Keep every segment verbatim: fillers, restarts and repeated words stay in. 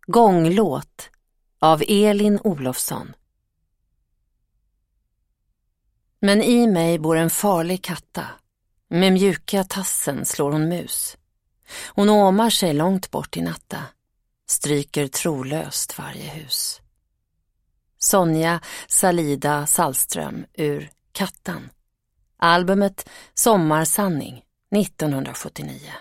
Gånglåt av Elin Olofsson. Men i mig bor en farlig katta. Med mjuka tassen slår hon mus. Hon åmar sig långt bort i natta. Stryker trolöst varje hus. Sonja Salida Salström ur Kattan. Albumet Sommarsanning nittonhundrasjuttionio.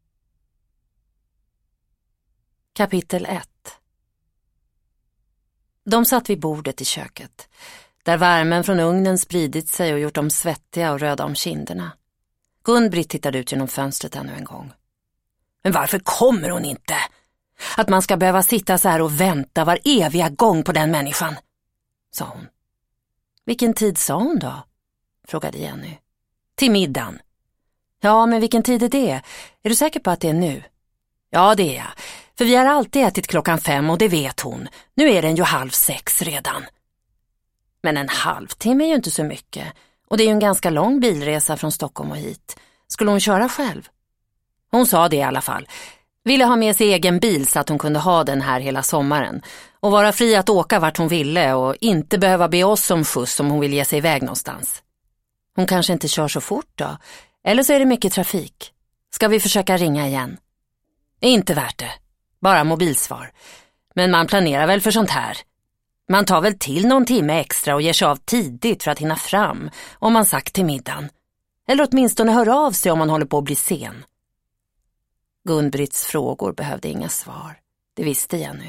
Kapitel ett. De satt vid bordet i köket, där värmen från ugnen spridit sig och gjort dem svettiga och röda om kinderna. Gun-Britt tittade ut genom fönstret ännu en gång. Men varför kommer hon inte? Att man ska behöva sitta så här och vänta var eviga gång på den människan, sa hon. Vilken tid sa hon då? Frågade Jenny. Till middagen. Ja, men vilken tid är det? Är du säker på att det är nu? Ja, det är jag. För vi har alltid ätit klockan fem och det vet hon. Nu är den ju halv sex redan. Men en halvtimme är ju inte så mycket. Och det är ju en ganska lång bilresa från Stockholm och hit. Skulle hon köra själv? Hon sa det i alla fall. Ville ha med sig egen bil så att hon kunde ha den här hela sommaren. Och vara fri att åka vart hon ville och inte behöva be oss om skjuts om hon vill ge sig iväg någonstans. Hon kanske inte kör så fort då. Eller så är det mycket trafik. Ska vi försöka ringa igen? Inte värt det. Bara mobilsvar. Men man planerar väl för sånt här. Man tar väl till någon timme extra och ger sig av tidigt för att hinna fram om man sagt till middagen. Eller åtminstone hör av sig om man håller på att bli sen. Gun-Britts frågor behövde inga svar. Det visste Jenny.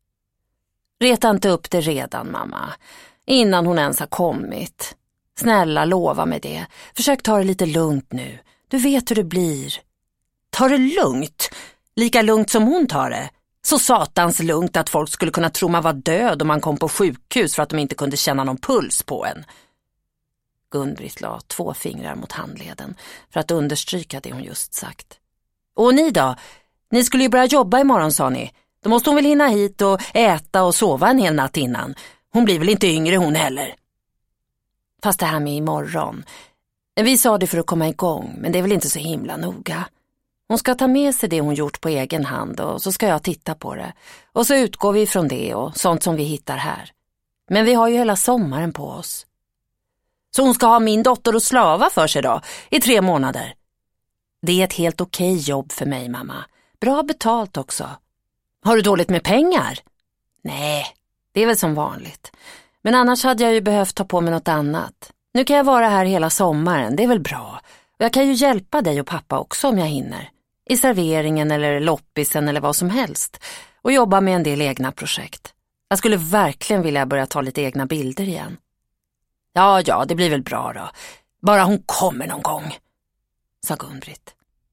Reta inte upp det redan, mamma. Innan hon ens har kommit. Snälla, lova mig det. Försök ta det lite lugnt nu. Du vet hur det blir. Ta det lugnt? Lika lugnt som hon tar det. Så satans lugnt att folk skulle kunna tro man var död om man kom på sjukhus för att de inte kunde känna någon puls på en. Gun-Britt la två fingrar mot handleden för att understryka det hon just sagt. Och ni då? Ni skulle ju börja jobba imorgon, sa ni. Då måste hon väl hinna hit och äta och sova en hel natt innan. Hon blir väl inte yngre hon heller. Fast det här med imorgon. Vi sa det för att komma igång, men det är väl inte så himla noga. Hon ska ta med sig det hon gjort på egen hand och så ska jag titta på det. Och så utgår vi från det och sånt som vi hittar här. Men vi har ju hela sommaren på oss. Så hon ska ha min dotter och slava för sig då, i tre månader. Det är ett helt okej jobb för mig, mamma. Bra betalt också. Har du dåligt med pengar? Nej, det är väl som vanligt. Men annars hade jag ju behövt ta på mig något annat. Nu kan jag vara här hela sommaren, det är väl bra. Och jag kan ju hjälpa dig och pappa också om jag hinner. I serveringen eller loppisen eller vad som helst. Och jobba med en del egna projekt. Jag skulle verkligen vilja börja ta lite egna bilder igen. Ja, ja, det blir väl bra då. Bara hon kommer någon gång, sa Gun-Britt.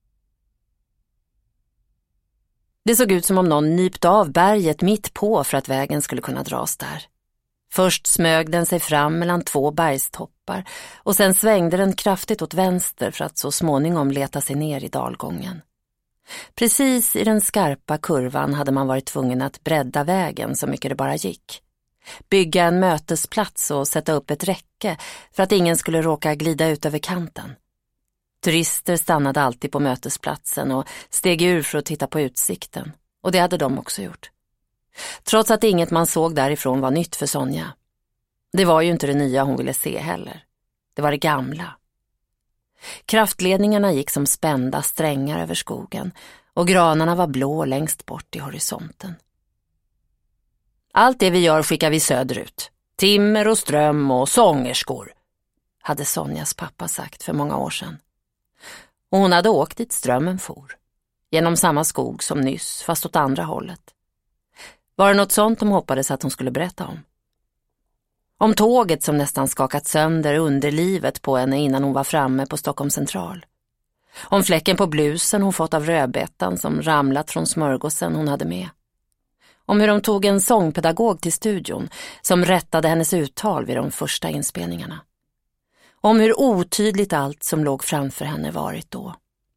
Det såg ut som om någon nypt av berget mitt på för att vägen skulle kunna dras där. Först smög den sig fram mellan två bergstoppar och sen svängde den kraftigt åt vänster för att så småningom leta sig ner i dalgången. Precis i den skarpa kurvan hade man varit tvungen att bredda vägen så mycket det bara gick. Bygga en mötesplats och sätta upp ett räcke för att ingen skulle råka glida ut över kanten. Turister stannade alltid på mötesplatsen och steg ur för att titta på utsikten. Och det hade de också gjort. Trots att inget man såg därifrån var nytt för Sonja. Det var ju inte det nya hon ville se heller. Det var det gamla. Kraftledningarna gick som spända strängar över skogen och granarna var blå längst bort i horisonten. Allt det vi gör skickar vi söderut. Timmer och ström och sångerskor, hade Sonjas pappa sagt för många år sedan. Och hon hade åkt dit strömmen for. Genom samma skog som nyss, fast åt andra hållet. Var det något sånt de hoppades att hon skulle berätta om? Om tåget som nästan skakat sönder underlivet på henne innan hon var framme på Stockholm central. Om fläcken på blusen hon fått av rödbetan som ramlat från smörgåsen hon hade med. Om hur de tog en sångpedagog till studion som rättade hennes uttal vid de första inspelningarna. Om hur otydligt allt som låg framför henne varit då.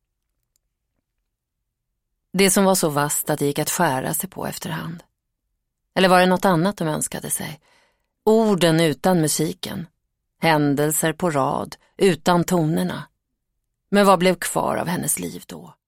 Det som var så vast att det gick att skära sig på efterhand. Eller var det något annat de önskade sig? Orden utan musiken. Händelser på rad, utan tonerna. Men vad blev kvar av hennes liv då?